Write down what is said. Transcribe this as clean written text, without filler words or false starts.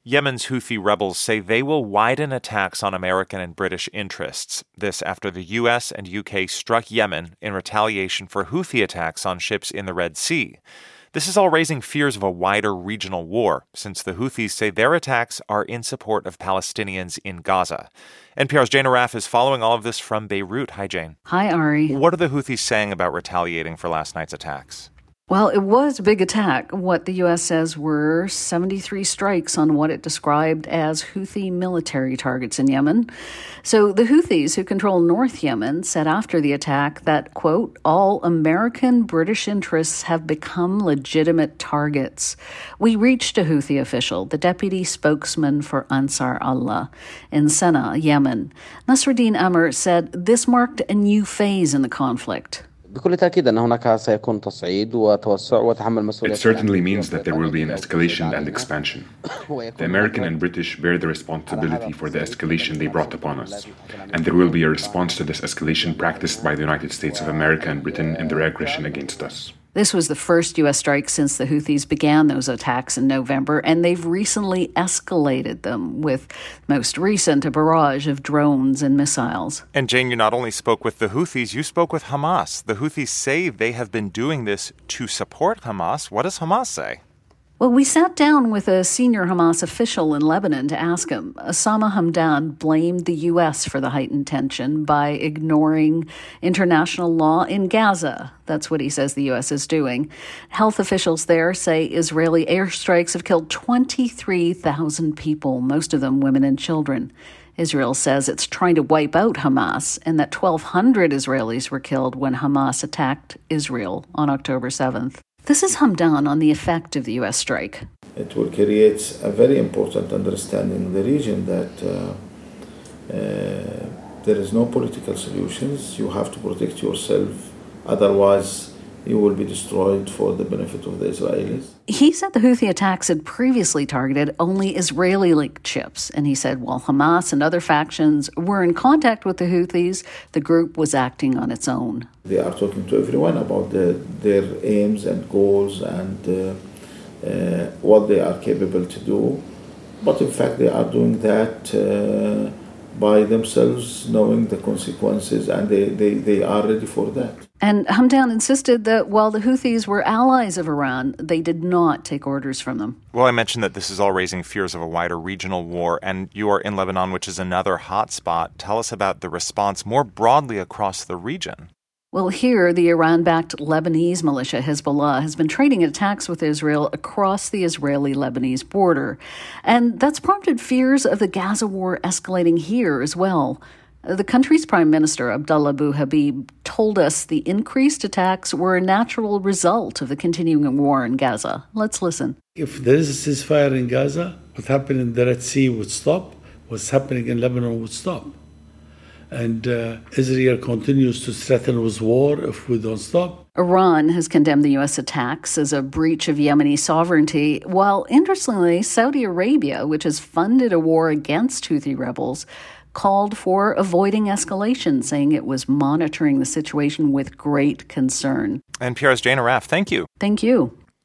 Yemen's Houthi rebels say they will widen attacks on American and British interests. This after the U.S. and U.K. struck Yemen in retaliation for Houthi attacks on ships in the Red Sea. This is all raising fears of a wider regional war, since the Houthis say their attacks are in support of Palestinians in Gaza. NPR's Jane Arraf is following all of this from Beirut. Hi, Jane. Hi, Ari. What are the Houthis saying about retaliating for last night's attacks? Well, it was a big attack. What the U.S. says were 73 strikes on what it described as Houthi military targets in Yemen. So the Houthis, who control North Yemen, said after the attack that, quote, all American British interests have become legitimate targets. We reached a Houthi official, the deputy spokesman for Ansar Allah in Sana'a, Yemen. Nasruddin Amr said this marked a new phase in the conflict. It certainly means that there will be an escalation and expansion. The American and British bear the responsibility for the escalation they brought upon us, and there will be a response to this escalation practiced by the United States of America and Britain in their aggression against us. This was the first U.S. strike since the Houthis began those attacks in November, and they've recently escalated them with, most recent, a barrage of drones and missiles. And Jane, you not only spoke with the Houthis, you spoke with Hamas. The Houthis say they have been doing this to support Hamas. What does Hamas say? Well, we sat down with a senior Hamas official in Lebanon to ask him. Osama Hamdan blamed the U.S. for the heightened tension by ignoring international law in Gaza. That's what he says the U.S. is doing. Health officials there say Israeli airstrikes have killed 23,000 people, most of them women and children. Israel says it's trying to wipe out Hamas and that 1,200 Israelis were killed when Hamas attacked Israel on October 7th. This is Hamdan on the effect of the U.S. strike. It will create a very important understanding in the region that there is no political solutions. You have to protect yourself, otherwise you will be destroyed for the benefit of the Israelis. He said the Houthi attacks had previously targeted only Israeli-linked ships, and he said while Hamas and other factions were in contact with the Houthis, the group was acting on its own. They are talking to everyone about their aims and goals and what they are capable to do, but in fact they are doing that by themselves, knowing the consequences, and they are ready for that. And Hamdan insisted that while the Houthis were allies of Iran, they did not take orders from them. Well, I mentioned that this is all raising fears of a wider regional war, and you are in Lebanon, which is another hot spot. Tell us about the response more broadly across the region. Well, here, the Iran-backed Lebanese militia Hezbollah has been trading attacks with Israel across the Israeli-Lebanese border. And that's prompted fears of the Gaza war escalating here as well. The country's Prime Minister, Abdullah Abu Habib, told us the increased attacks were a natural result of the continuing war in Gaza. Let's listen. If there is a ceasefire in Gaza, what happened in the Red Sea would stop, what's happening in Lebanon would stop. And Israel continues to threaten with war if we don't stop. Iran has condemned the U.S. attacks as a breach of Yemeni sovereignty, while interestingly, Saudi Arabia, which has funded a war against Houthi rebels, called for avoiding escalation, saying it was monitoring the situation with great concern. NPR's Jane Arraf, thank you. Thank you.